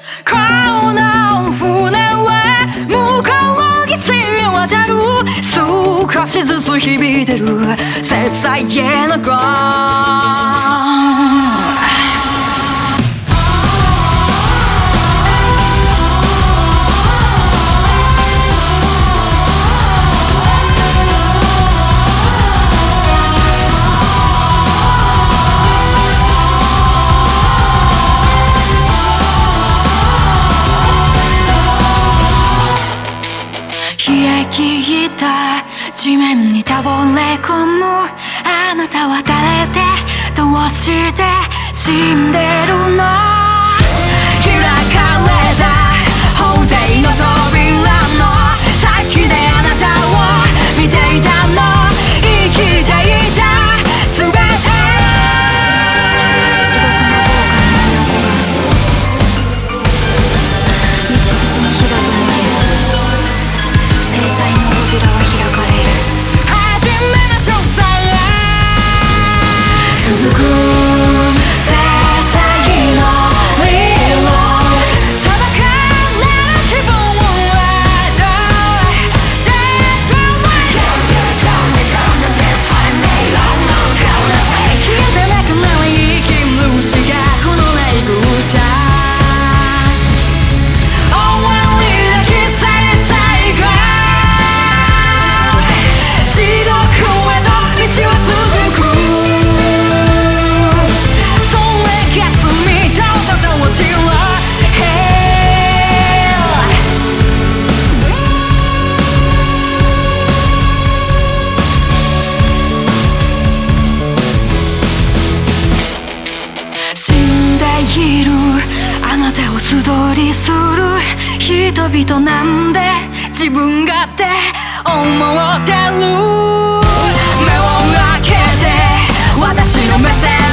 この船は向こう岸に渡る少しずつ響いてる切細へのゴー冷え切った地面に倒れ込むあなたは誰でどうして死んでるの開かれた法廷の扉の先であなたを見ていたの生きていた全て地獄の豪華に身を焦がす道筋に火が灯る制裁の扉は開かれる始めましょうさ続く制裁の理論裁かれる希望はどう That's right Don't define me long long gonna wait 消えてなくなる生き主がこの霊愚者終わりなき制裁が地獄へと道は続くそれが罪とただ落ちろ 死んでいるあなたを素通りする人々なんで自分勝手思ってる目を開けて私の目線